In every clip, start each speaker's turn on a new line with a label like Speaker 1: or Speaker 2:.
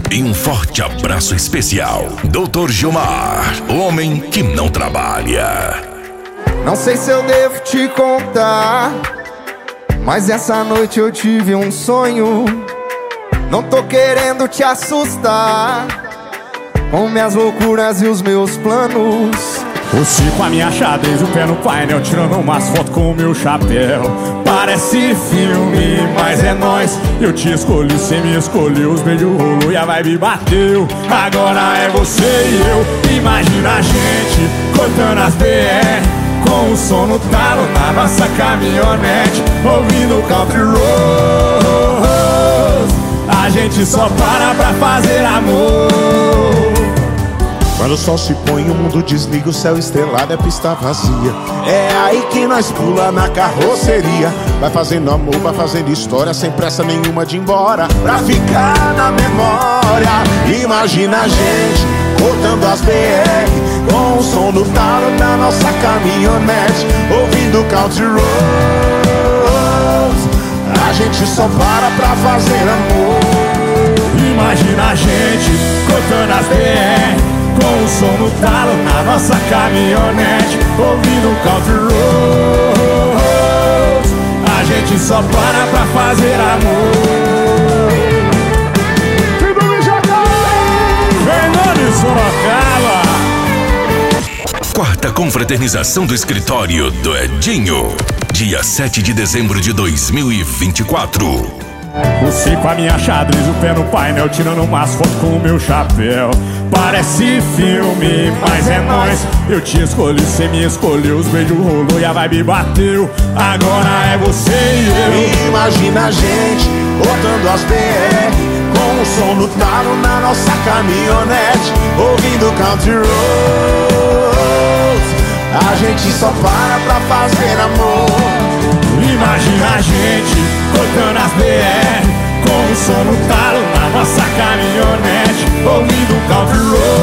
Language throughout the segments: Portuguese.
Speaker 1: E um forte abraço especial, Dr. Gilmar, o homem que não trabalha.
Speaker 2: Não sei se eu devo te contar, mas essa noite eu tive um sonho. Não tô querendo te assustar com minhas loucuras e os meus planos.
Speaker 3: Você com a minha xadrez, o pé no painel, tirando umas fotos com o meu chapéu. Parece filme, mas é nóis. Eu te escolhi, cê me escolheu, os beijos rolou e a vibe bateu. Agora é você e eu, imagina a gente cortando as BR, com o som no talo na nossa caminhonete, ouvindo country roads. A gente só para fazer amor.
Speaker 4: Quando o sol se põe, o mundo desliga, o céu estrelado é pista vazia. É aí que nós pula na carroceria, vai fazendo amor, vai fazendo história, sem pressa nenhuma de ir embora, pra ficar na memória. Imagina a gente cortando as BR, com o som do talo da nossa caminhonete, ouvindo country roads. A gente só para fazer amor.
Speaker 3: Imagina a gente cortando as BR, com o som no talo na nossa caminhonete, ouvindo country roads. A gente só para fazer amor. Fernando Sorocaba.
Speaker 1: Quarta confraternização do escritório do Edinho, dia 7 de dezembro de 2024.
Speaker 3: Você com a minha xadrez, o pé no painel, tirando umas fotos com o meu chapéu. Parece filme, mas é nóis. Eu te escolhi, cê me escolheu, os beijos rolou e a vibe bateu. Agora é você e eu.
Speaker 4: Imagina a gente botando as BR, com o som do talo na nossa caminhonete, ouvindo country roads. A gente só para fazer amor.
Speaker 3: Imagina a gente cortando as BR, com o som no talo na nossa caminhonete, ouvindo country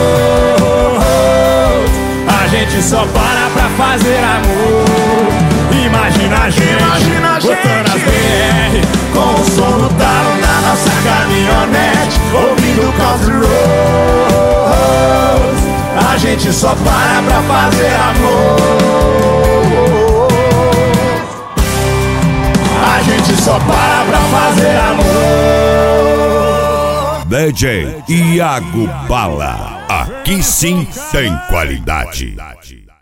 Speaker 3: roads. A gente só para fazer amor. Imagina a gente cortando as BR, com o som no talo na nossa caminhonete, ouvindo country roads. A gente só para fazer amor. A gente só para fazer amor.
Speaker 1: DJ Iago Bala, aqui sim tem qualidade.